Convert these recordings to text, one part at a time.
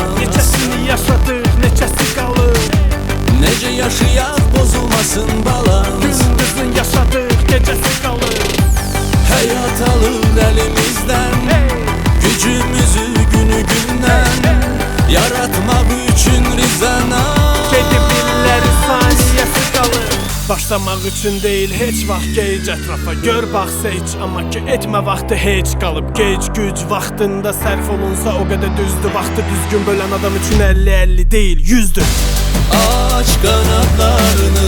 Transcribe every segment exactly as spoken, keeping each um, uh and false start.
Neçəsini yaşadıq, neçəsi qalır. Necə yaşayaq bozulmasın balans. Gündüzün yaşadıq, gecəsi qalır. Həyat alır əlimizdən, hey! Gücümüzü günü gündən, hey! Yaratmaq üçün rizanat. Gedib illəri saniyəsi qalır. Başlamaq üçün deyil heç vaxt gec ətrafa. Gör baxsa heç, amma ki etmə vaxtı heç qalıb. Gec güc vaxtında sərf olunsa o qədər düzdür. Vaxtı düzgün bölən adam üçün əlli əlli deyil, yüzdür. Aç qanadlarını,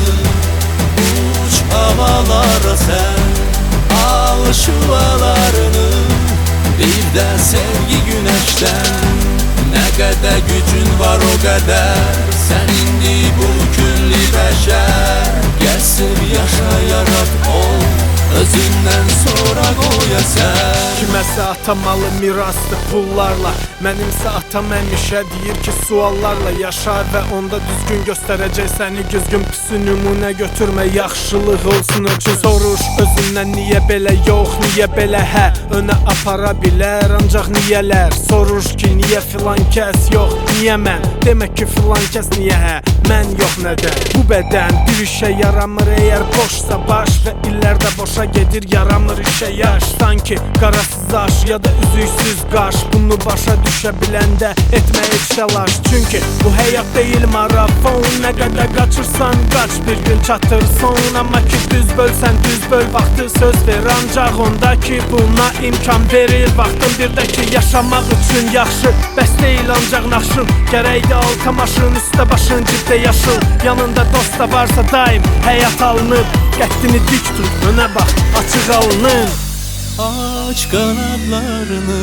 uç havalara sən. Al şüalarını, bir də sevgi günəşdən. Nə qədər gücün var o qədər, sən indi bu külli bəşər. Gəl sev, yaşa, yarat, ol, özündən sonra qoy əsər. Kiməsə atamalı miraslı pullarla, mənimsə atam həmişə deyir ki suallarla yaşar və onda düzgün göstərəcək səni güzgün. Pisi nümunə götürmə, yaxşılıq olsun üçün soruş özündən. Niyə belə yox, niyə belə hə, önə apara bilər ancaq niyələr. Soruş ki niyə filan kəs yox, niyə mən, demək ki filan kəs niyə hə, mən yox nədən. Bu bədən bir işə yaramır əgər boşsa baş, və illərdə boşa gedir yaramır işə yaş. Sanki qarasız aş ya da üzüksüz qaş, bunu başa düşə biləndə etmə heç təlaş. Çünki bu həyat deyil marafon, nə qədər qaçırsan qaç, bir gün çatır son. Amma ki düz bölsən düz böl vaxtı, söz ver ancaq onda ki buna imkan verir vaxtın. Bir də ki yaşamaq üçün yaxşı, bəs deyil ancaq naxşın. Gərəkdə alta maşın, üstə başın cibdə yaşıl. Yanında dost da varsa daim həyat alınıb. Qəddini dik tut, önə bax, açıq alının. Aç qanadlarını,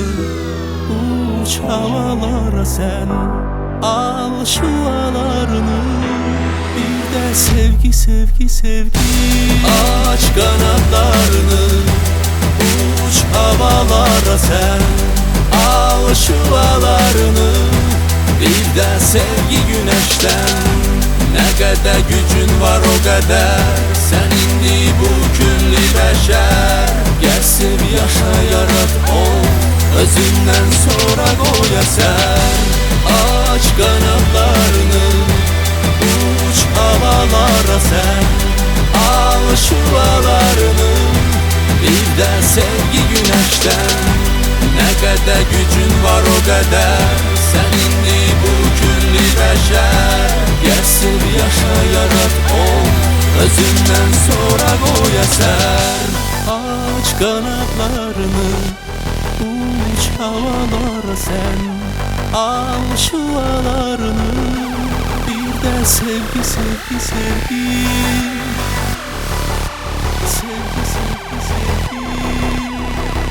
uç havalara sən. Al şüalarını, bir də sevgi, sevgi, sevgi. Aç qanadlarını, uç havalara sən. Al şüalarını, bir də sevgi günəşdən. Nə qədər gücün var o qədər, sən indi bu külli bəşər. Gəl sev, yaşa, yarat, ol, özündən sonra qoy əsər. Aç qanadlarını, uç havalara sən. Al şüalarını, bir də sevgi günəşdən. Nə qədər gücün var o qədər, sən indi bu külli bəşər. Gəl sev, yaşa, yarat, ol, özündən sonra qoy əsər. Aç qanadlarını, uç havalara sən. Al şüalarını, bir də sevgi, sevgi, sevgi. Sevgi, sevgi, sevgi.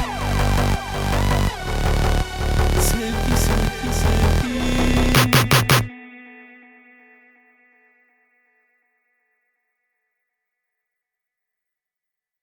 Sevgi, sevgi, sevgi.